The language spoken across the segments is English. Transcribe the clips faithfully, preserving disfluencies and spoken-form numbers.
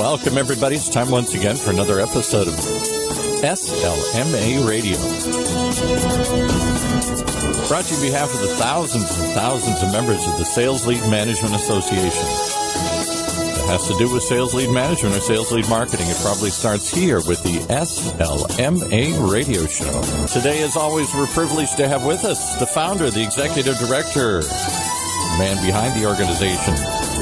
Welcome, everybody. It's time once again for another episode of S L M A Radio. Brought to you on behalf of the thousands and thousands of members of the Sales Lead Management Association. It has to do with sales lead management or sales lead marketing. It probably starts here with the S L M A Radio Show. Today, as always, we're privileged to have with us the founder, the executive director, the man behind the organization,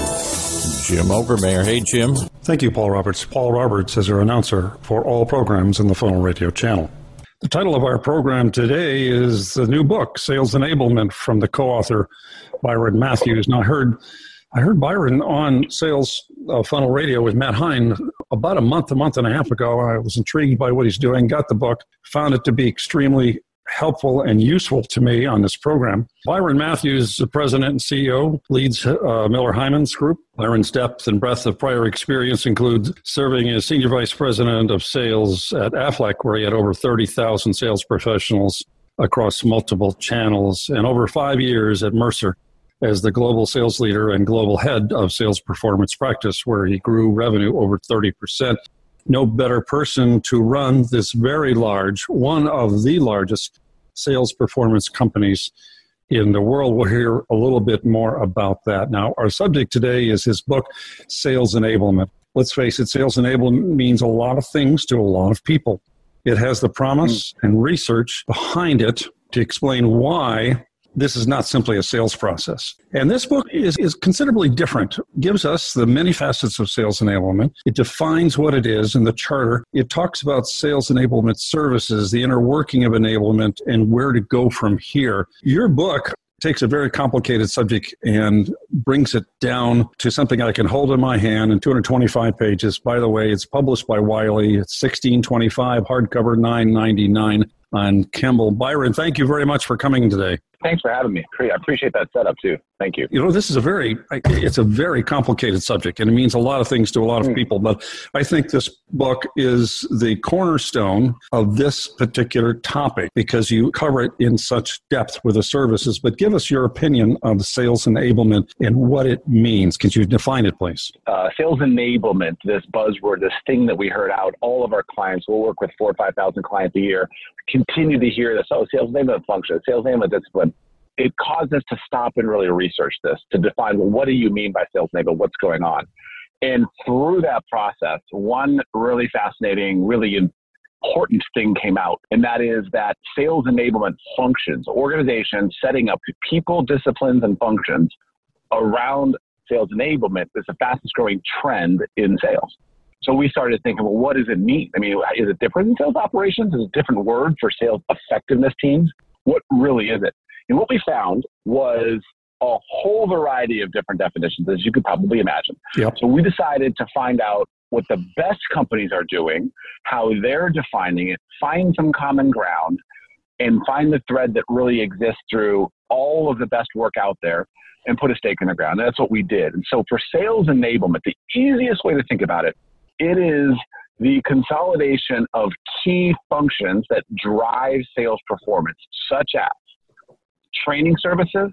Jim Obermayer. Hey, Jim. Thank you, Paul Roberts. Paul Roberts is our announcer for all programs in the Funnel Radio channel. The title of our program today is the new book, Sales Enablement, from the co-author, Byron Matthews. Now, I heard I heard Byron on Sales uh, Funnel Radio with Matt Hein about a month, a month and a half ago. I was intrigued by what he's doing, got the book, found it to be extremely helpful and useful to me on this program. Byron Matthews, the president and C E O, leads uh, Miller Heiman's group. Byron's depth and breadth of prior experience includes serving as senior vice president of sales at Aflac, where he had over thirty thousand sales professionals across multiple channels, and over five years at Mercer as the global sales leader and global head of sales performance practice, where he grew revenue over thirty percent. No better person to run this very large, one of the largest sales performance companies in the world. We'll hear a little bit more about that. Now, our subject today is his book, Sales Enablement. Let's face it, sales enablement means a lot of things to a lot of people. It has the promise and research behind it to explain why this is not simply a sales process. And this book is, is considerably different. It gives us the many facets of sales enablement. It defines what it is in the charter. It talks about sales enablement services, the inner working of enablement, and where to go from here. Your book takes a very complicated subject and brings it down to something I can hold in my hand in two hundred twenty-five pages. By the way, it's published by Wiley. It's sixteen twenty-five, hardcover nine ninety-nine on Kindle. Byron, thank you very much for coming today. Thanks for having me. I appreciate that setup too. Thank you. You know, this is a very, it's a very complicated subject, and it means a lot of things to a lot of mm. people, but I think this book is the cornerstone of this particular topic because you cover it in such depth with the services. But give us your opinion of sales enablement and what it means. Can you define it, please? Uh, sales enablement, this buzzword, this thing that we heard out, all of our clients, we'll work with four or five thousand clients a year, continue to hear this, oh, sales enablement function, sales enablement discipline. It caused us to stop and really research this, to define, well, what do you mean by sales enablement? What's going on? And through that process, one really fascinating, really important thing came out, and that is that sales enablement functions, organizations setting up people, disciplines, and functions around sales enablement is the fastest growing trend in sales. So we started thinking, well, what does it mean? I mean, is it different in sales operations? Is it a different word for sales effectiveness teams? What really is it? And what we found was a whole variety of different definitions, as you could probably imagine. Yep. So we decided to find out what the best companies are doing, how they're defining it, find some common ground, and find the thread that really exists through all of the best work out there and put a stake in the ground. And that's what we did. And so for sales enablement, the easiest way to think about it, it is the consolidation of key functions that drive sales performance, such as training services,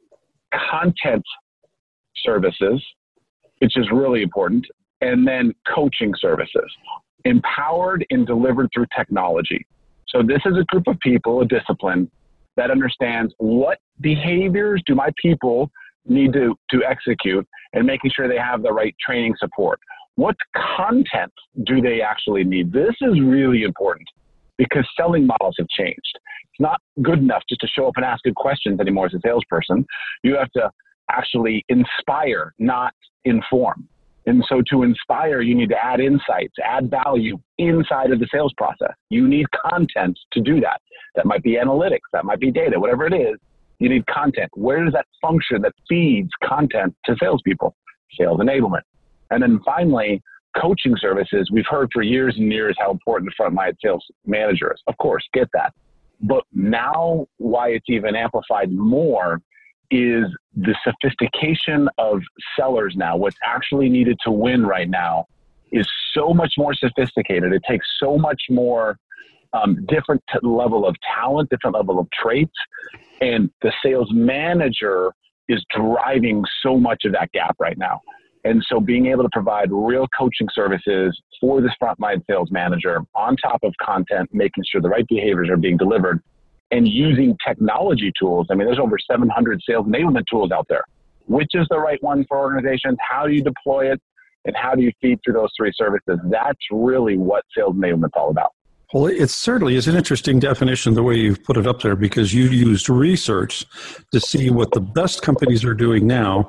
content services, which is really important, and then coaching services, empowered and delivered through technology. So this is a group of people, a discipline, that understands what behaviors do my people need to, to execute and making sure they have the right training support. What content do they actually need? This is really important because selling models have changed. It's not good enough just to show up and ask good questions anymore as a salesperson. You have to actually inspire, not inform. And so to inspire, you need to add insights, add value inside of the sales process. You need content to do that. That might be analytics, that might be data, whatever it is. You need content. Where is that function that feeds content to salespeople? Sales enablement. And then finally, coaching services. We've heard for years and years how important the frontline sales manager is. Of course, get that. But now why it's even amplified more is the sophistication of sellers now. What's actually needed to win right now is so much more sophisticated. It takes so much more um, different t- level of talent, different level of traits. And the sales manager is driving so much of that gap right now. And so being able to provide real coaching services for this frontline sales manager on top of content, making sure the right behaviors are being delivered, and using technology tools. I mean, there's over seven hundred sales enablement tools out there. Which is the right one for organizations? How do you deploy it? And how do you feed through those three services? That's really what sales enablement is all about. Well, it certainly is an interesting definition the way you've put it up there, because you used research to see what the best companies are doing now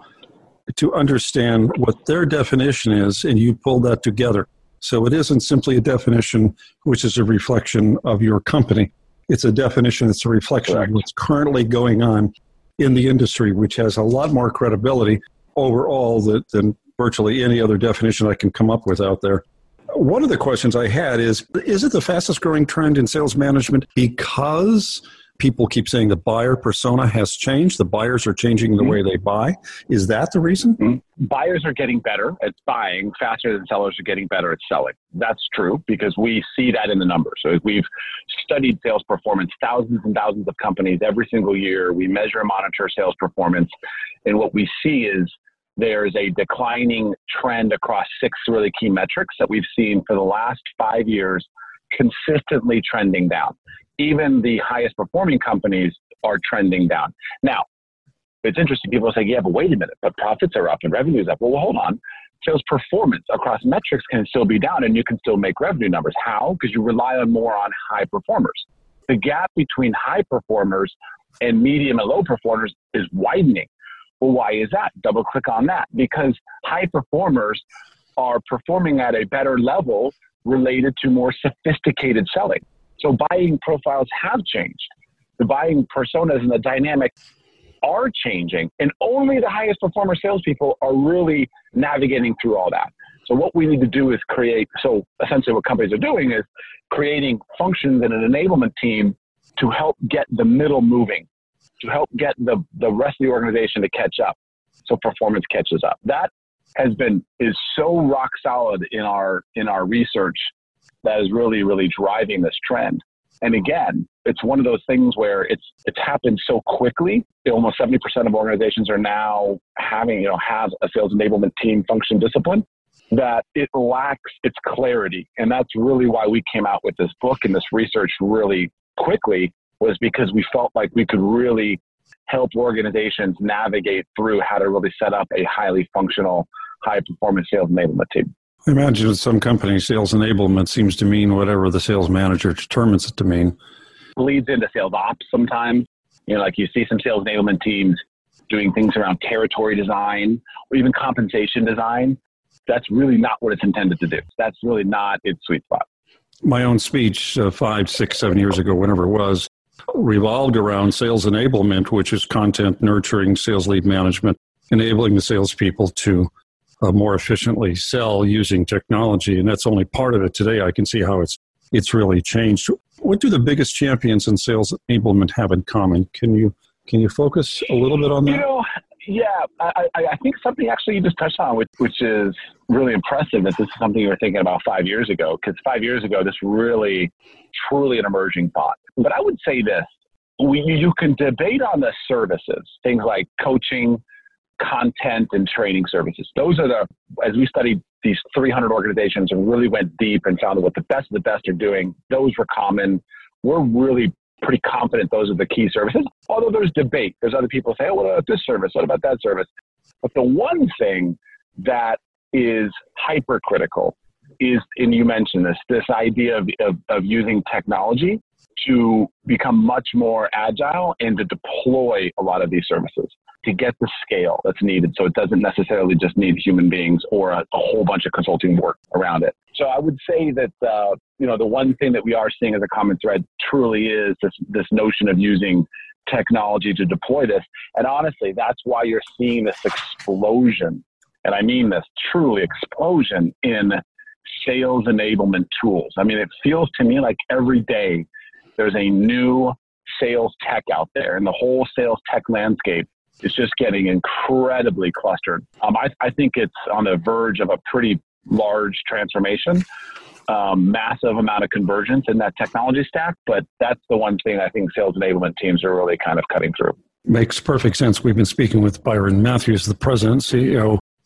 to understand what their definition is, and you pulled that together. So it isn't simply a definition which is a reflection of your company. It's a definition that's a reflection Correct. Of what's currently going on in the industry, which has a lot more credibility overall than, than virtually any other definition I can come up with out there. One of the questions I had is, is it the fastest growing trend in sales management because people keep saying the buyer persona has changed, the buyers are changing the mm-hmm. way they buy? Is that the reason? Mm-hmm. Buyers are getting better at buying faster than sellers are getting better at selling. That's true because we see that in the numbers. So we've studied sales performance, thousands and thousands of companies every single year. We measure and monitor sales performance. And what we see is there's a declining trend across six really key metrics that we've seen for the last five years, consistently trending down. Even the highest performing companies are trending down. Now, it's interesting. People say, yeah, but wait a minute, but profits are up and revenue is up. Well, hold on. Sales performance across metrics can still be down and you can still make revenue numbers. How? Because you rely on more on high performers. The gap between high performers and medium and low performers is widening. Well, why is that? Double click on that. Because high performers are performing at a better level related to more sophisticated selling. So buying profiles have changed. The buying personas and the dynamic are changing, and only the highest performer salespeople are really navigating through all that. So what we need to do is create, so essentially what companies are doing is creating functions in an enablement team to help get the middle moving, to help get the, the rest of the organization to catch up so performance catches up. That has been, is so rock solid in our, in our research that is really, really driving this trend. And again, it's one of those things where it's it's happened so quickly. Almost seventy percent of organizations are now having, you know, have a sales enablement team function discipline, that it lacks its clarity. And that's really why we came out with this book and this research really quickly, was because we felt like we could really help organizations navigate through how to really set up a highly functional, high performance sales enablement team. I imagine with some companies, sales enablement seems to mean whatever the sales manager determines it to mean. Bleeds into sales ops sometimes. You know, like you see some sales enablement teams doing things around territory design or even compensation design. That's really not what it's intended to do. That's really not its sweet spot. My own speech uh, five, six, seven years ago, whenever it was, revolved around sales enablement, which is content nurturing, sales lead management, enabling the salespeople to uh, more efficiently sell using technology. And that's only part of it. Today, I can see how it's it's really changed. What do the biggest champions in sales enablement have in common? Can you can you focus a little bit on that? You know, yeah, I, I think something actually you just touched on, which, which is really impressive, that this is something you were thinking about five years ago, because five years ago, this really, truly an emerging thought. But I would say this, we, you can debate on the services, things like coaching, content, and training services. Those are the, as we studied these three hundred organizations and really went deep and found what the best of the best are doing, those were common. We're really pretty confident those are the key services, although there's debate. There's other people say, oh, what about this service? What about that service? But the one thing that is hypercritical is, and you mentioned this, this idea of, of, of using technology to become much more agile and to deploy a lot of these services to get the scale that's needed. So it doesn't necessarily just need human beings or a, a whole bunch of consulting work around it. So I would say that, uh, you know, the one thing that we are seeing as a common thread truly is this, this notion of using technology to deploy this. And honestly, that's why you're seeing this explosion, and I mean this truly explosion in sales enablement tools. I mean, it feels to me like every day there's a new sales tech out there, and the whole sales tech landscape is just getting incredibly clustered. Um, I, I think it's on the verge of a pretty large transformation, um, massive amount of convergence in that technology stack, but that's the one thing I think sales enablement teams are really kind of cutting through. Makes perfect sense. We've been speaking with Byron Matthews, the president and C E O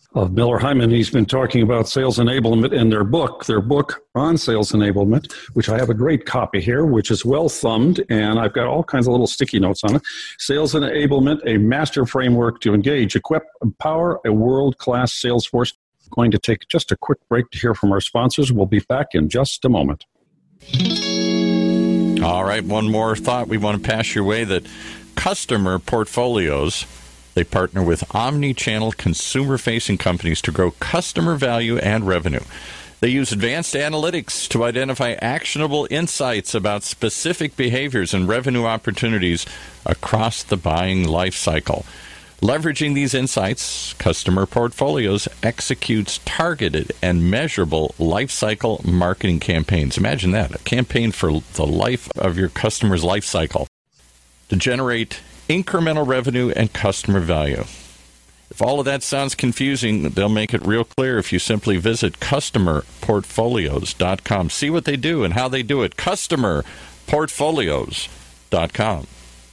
of Miller Heiman. He's been talking about sales enablement in their book, their book on sales enablement, which I have a great copy here, which is well thumbed, and I've got all kinds of little sticky notes on it. Sales Enablement, a master framework to engage, equip, empower a world-class sales force. Going to take just a quick break to hear from our sponsors. We'll be back in just a moment. All right, one more thought we want to pass your way, that Customer Portfolios, they partner with omni-channel consumer-facing companies to grow customer value and revenue. They use advanced analytics to identify actionable insights about specific behaviors and revenue opportunities across the buying life cycle. Leveraging these insights, Customer Portfolios executes targeted and measurable lifecycle marketing campaigns. Imagine that, a campaign for the life of your customer's life cycle to generate incremental revenue and customer value. If all of that sounds confusing, they'll make it real clear if you simply visit customer portfolios dot com. See what they do and how they do it. customer portfolios dot com.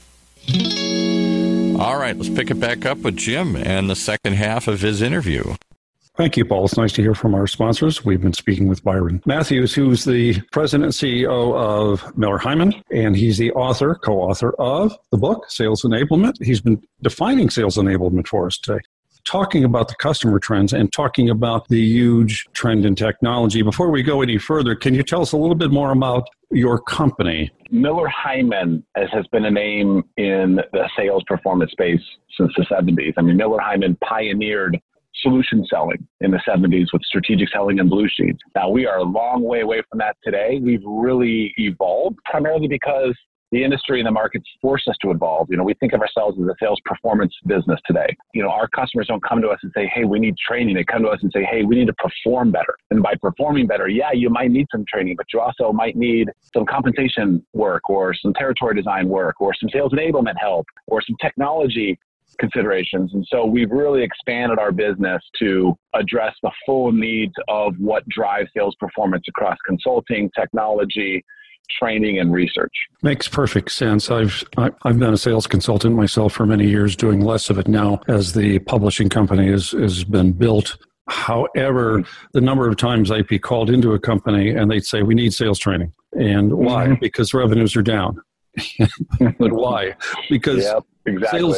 All right, let's pick it back up with Jim and the second half of his interview. Thank you, Paul. It's nice to hear from our sponsors. We've been speaking with Byron Matthews, who's the president and C E O of Miller Heiman, and he's the author, co-author of the book, Sales Enablement. He's been defining sales enablement for us today, talking about the customer trends and talking about the huge trend in technology. Before we go any further, can you tell us a little bit more about your company? Miller Heiman has been a name in the sales performance space since the seventies. I mean, Miller Heiman pioneered solution selling in the seventies with strategic selling and blue sheets. Now, we are a long way away from that today. We've really evolved primarily because the industry and the markets force us to evolve. You know, we think of ourselves as a sales performance business today. You know, our customers don't come to us and say, hey, we need training. They come to us and say, hey, we need to perform better. And by performing better, yeah, you might need some training, but you also might need some compensation work or some territory design work or some sales enablement help or some technology considerations. And so we've really expanded our business to address the full needs of what drives sales performance across consulting, technology, training, and research. Makes perfect sense. I've I've been a sales consultant myself for many years, doing less of it now as the publishing company has, has been built. However, the number of times I'd be called into a company and they'd say, we need sales training. And why? Mm-hmm. Because revenues are down. But why? Because yep, exactly. sales,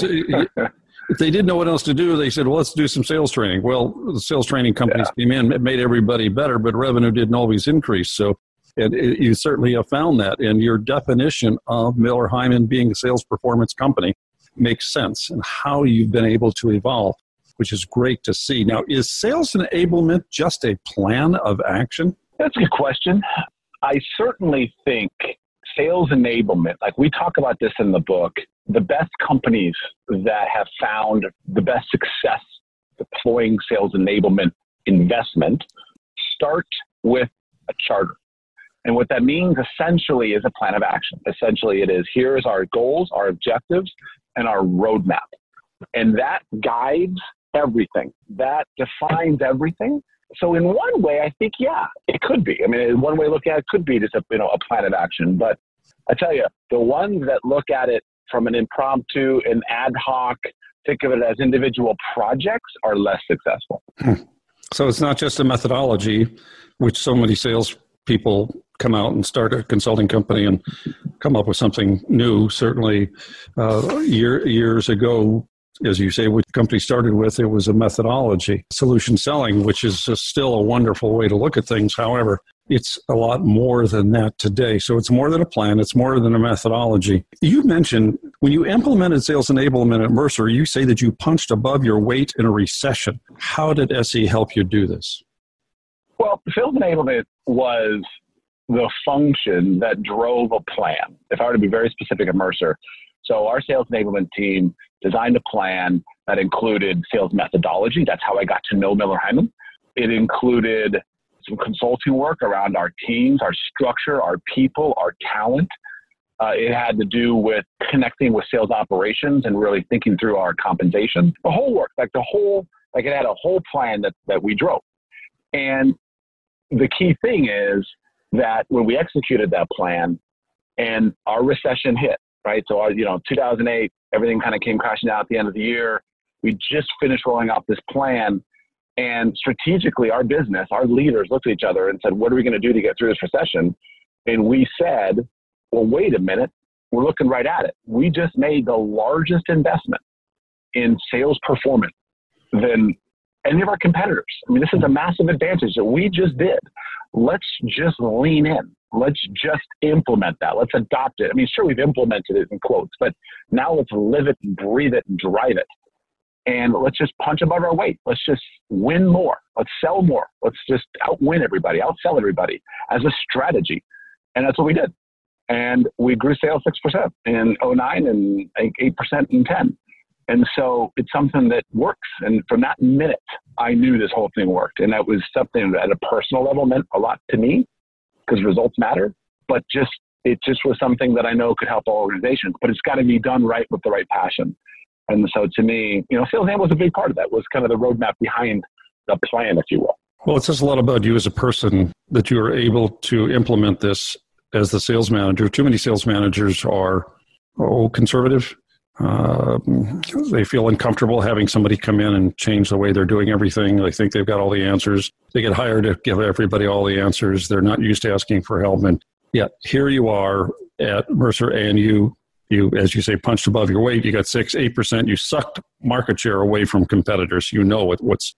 if they didn't know what else to do, they said, well, let's do some sales training. Well, the sales training companies yeah. came in, it made everybody better, but revenue didn't always increase. So and it, you certainly have found that. And your definition of Miller Heiman being a sales performance company makes sense, and how you've been able to evolve, which is great to see. Now, is sales enablement just a plan of action? That's a good question. I certainly think sales enablement, like we talk about this in the book, the best companies that have found the best success deploying sales enablement investment start with a charter. And what that means essentially is a plan of action. Essentially it is, here's our goals, our objectives, and our roadmap. And that guides everything. That defines everything. So in one way, I think, yeah, it could be. I mean, one way to look at it could be just a, you know, a plan of action. But I tell you, the ones that look at it from an impromptu and ad hoc, think of it as individual projects, are less successful. Hmm. So it's not just a methodology, which so many sales people come out and start a consulting company and come up with something new. Certainly, uh, year, years ago, as you say, what the company started with, it was a methodology, solution selling, which is just still a wonderful way to look at things. However, it's a lot more than that today. So it's more than a plan. It's more than a methodology. You mentioned when you implemented sales enablement at Mercer, you say that you punched above your weight in a recession. How did S E help you do this? Well, sales enablement was the function that drove a plan. If I were to be very specific at Mercer, so our sales enablement team designed a plan that included sales methodology. That's how I got to know Miller Heiman. It included some consulting work around our teams, our structure, our people, our talent. Uh, it had to do with connecting with sales operations and really thinking through our compensation. The whole work, like the whole, like it had a whole plan that, that we drove. And the key thing is that when we executed that plan and our recession hit, right? So, our, you know, two thousand eight, everything kind of came crashing down at the end of the year. We just finished rolling out this plan. And strategically, our business, our leaders looked at each other and said, what are we going to do to get through this recession? And we said, well, wait a minute. We're looking right at it. We just made the largest investment in sales performance than any of our competitors. I mean, this is a massive advantage that we just did. Let's just lean in. Let's just implement that. Let's adopt it. I mean, sure, we've implemented it in quotes, but now let's live it and breathe it and drive it. And let's just punch above our weight. Let's just win more. Let's sell more. Let's just outwin everybody, outsell everybody as a strategy. And that's what we did. And we grew sales six percent in oh nine and I think eight percent in ten. And so it's something that works. And from that minute, I knew this whole thing worked. And that was something that at a personal level meant a lot to me because results matter. But just it just was something that I know could help all organizations. But it's got to be done right with the right passion. And so to me, you know, sales was a big part of that. It was kind of the roadmap behind the plan, if you will. Well, it says a lot about you as a person that you are able to implement this as the sales manager. Too many sales managers are oh, conservative. Uh, they feel uncomfortable having somebody come in and change the way they're doing everything. They think they've got all the answers. They get hired to give everybody all the answers. They're not used to asking for help. And yet here you are at Mercer, and you, you, as you say, punched above your weight. You got six, eight percent. You sucked market share away from competitors. You know what, what's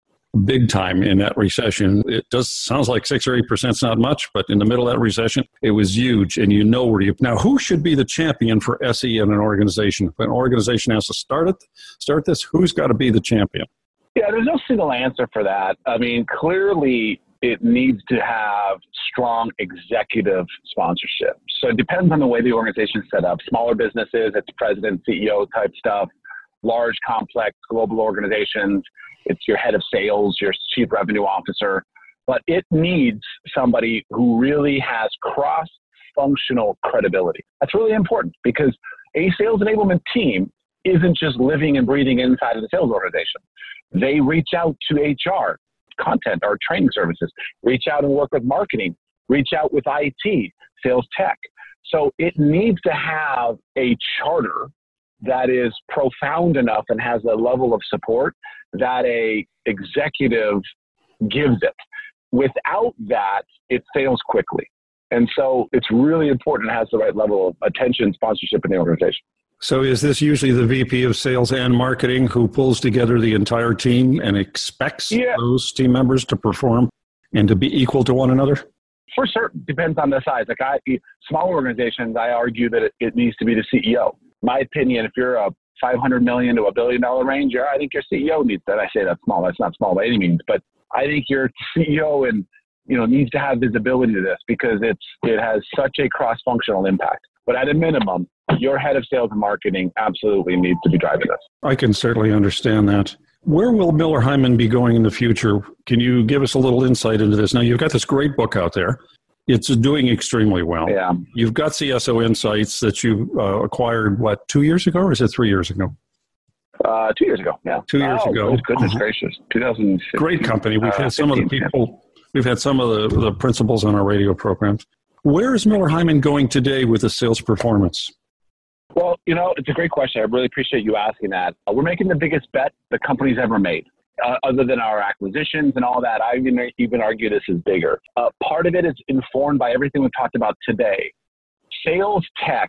big time in that recession. It does sounds like six or eight percent is not much, but in the middle of that recession, it was huge. And you know where you now. Who should be the champion for S E in an organization? If an organization has to start it, start this, who's got to be the champion? Yeah, there's no single answer for that. I mean, clearly it needs to have strong executive sponsorship. So it depends on the way the organization is set up. Smaller businesses, it's president, C E O type stuff. Large, complex, global organizations, it's your head of sales, your chief revenue officer. But it needs somebody who really has cross-functional credibility. That's really important because a sales enablement team isn't just living and breathing inside of the sales organization. They reach out to H R, content or training services, reach out and work with marketing, reach out with I T, sales tech. So it needs to have a charter that is profound enough and has a level of support that a executive gives it. Without that, it fails quickly. And so it's really important it has the right level of attention, sponsorship in the organization. So is this usually the V P of sales and marketing who pulls together the entire team and expects yeah. those team members to perform and to be equal to one another? For certain. Depends on the size. Like I, small organizations, I argue that it, it needs to be the C E O. My opinion, if you're a five hundred million to a billion dollar range, I think your C E O needs that. I say that's small. That's not small by any means, but I think your C E O and you know needs to have visibility to this because it's it has such a cross-functional impact. But at a minimum, your head of sales and marketing absolutely needs to be driving this. I can certainly understand that. Where will Miller Heiman be going in the future? Can you give us a little insight into this? Now, you've got this great book out there. It's doing extremely well. Yeah. You've got C S O Insights that you uh, acquired, what, two years ago or is it three years ago? Uh, two years ago, yeah. Two years oh, ago. Goodness uh-huh. gracious. twenty sixteen. Great company. We've had uh, some fifteen, of the people, yeah. we've had some of the, the principals on our radio programs. Where is Miller Heiman going today with the sales performance? Well, you know, it's a great question. I really appreciate you asking that. Uh, we're making the biggest bet the company's ever made. Uh, other than our acquisitions and all that, I even, even argue this is bigger. Uh, part of it is informed by everything we've talked about today. Sales tech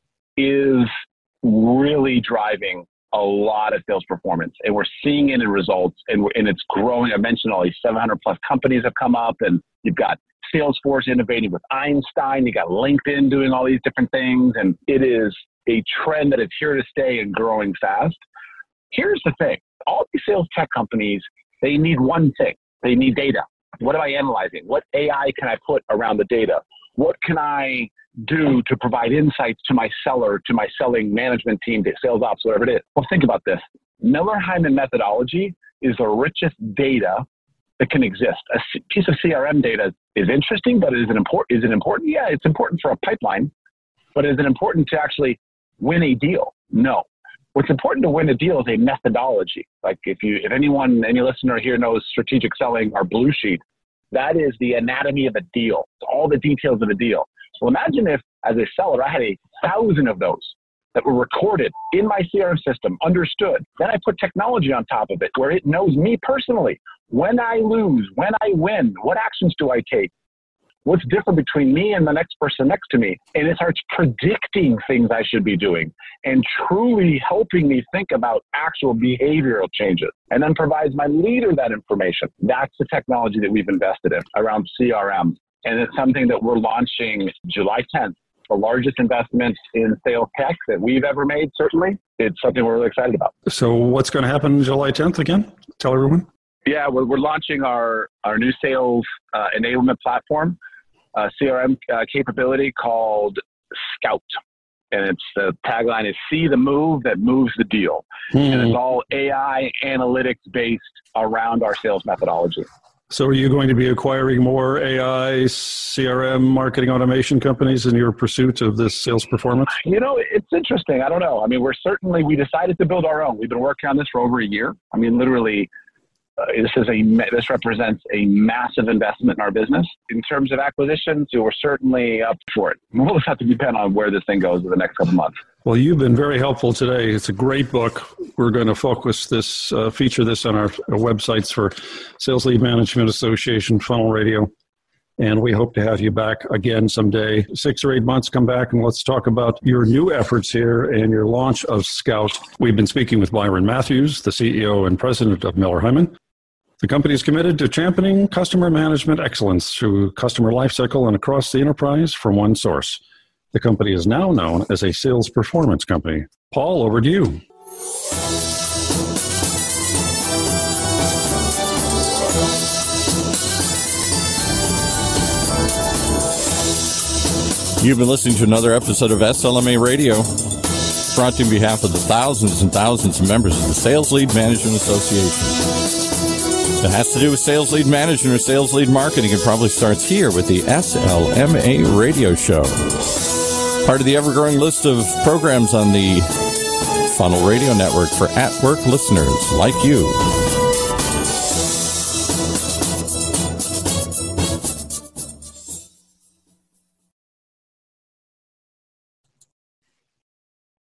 is really driving a lot of sales performance, and we're seeing it in results, and, we're, and it's growing. I mentioned all these seven hundred plus companies have come up, and you've got Salesforce innovating with Einstein. You got LinkedIn doing all these different things, and it is a trend that is here to stay and growing fast. Here's the thing. All these sales tech companies, they need one thing. They need data. What am I analyzing? What A I can I put around the data? What can I do to provide insights to my seller, to my selling management team, to sales ops, whatever it is? Well, think about this. Miller Heiman methodology is the richest data that can exist. A piece of C R M data is interesting, but is it important? Is it important? Yeah, it's important for a pipeline, but is it important to actually win a deal? No. What's important to win a deal is a methodology. Like if you, if anyone, any listener here knows strategic selling or Blue Sheet, that is the anatomy of a deal. It's all the details of a deal. So imagine if, as a seller, I had a thousand of those that were recorded in my C R M system, understood. Then I put technology on top of it where it knows me personally. When I lose, when I win, what actions do I take? What's different between me and the next person next to me? And it starts predicting things I should be doing and truly helping me think about actual behavioral changes, and then provides my leader that information. That's the technology that we've invested in around C R M. And it's something that we're launching July tenth, the largest investment in sales tech that we've ever made, certainly. It's something we're really excited about. So what's going to happen July tenth again? Tell everyone. Yeah, we're, we're launching our, our new sales uh, enablement platform, uh, C R M uh, capability called Scout. And it's the tagline is see the move that moves the deal. Mm. And it's all A I analytics based around our sales methodology. So are you going to be acquiring more A I, C R M, marketing automation companies in your pursuit of this sales performance? You know, it's interesting. I don't know. I mean, we're certainly, we decided to build our own. We've been working on this for over a year. I mean, literally, uh, this is a this represents a massive investment in our business. In terms of acquisitions, so we're certainly up for it. We'll just have to depend on where this thing goes in the next couple of months. Well, you've been very helpful today. It's a great book. We're going to focus this, uh, feature this on our, our websites for Sales Lead Management Association, Funnel Radio. And we hope to have you back again someday. Six or eight months, come back and let's talk about your new efforts here and your launch of Scout. We've been speaking with Byron Matthews, the C E O and president of Miller Heiman. The company is committed to championing customer management excellence through customer lifecycle and across the enterprise from one source. The company is now known as a sales performance company. Paul, over to you. You've been listening to another episode of S L M A Radio, brought to you on behalf of the thousands and thousands of members of the Sales Lead Management Association. It has to do with sales lead management or sales lead marketing. It probably starts here with the S L M A Radio Show. Part of the ever-growing list of programs on the Funnel Radio Network for at-work listeners like you.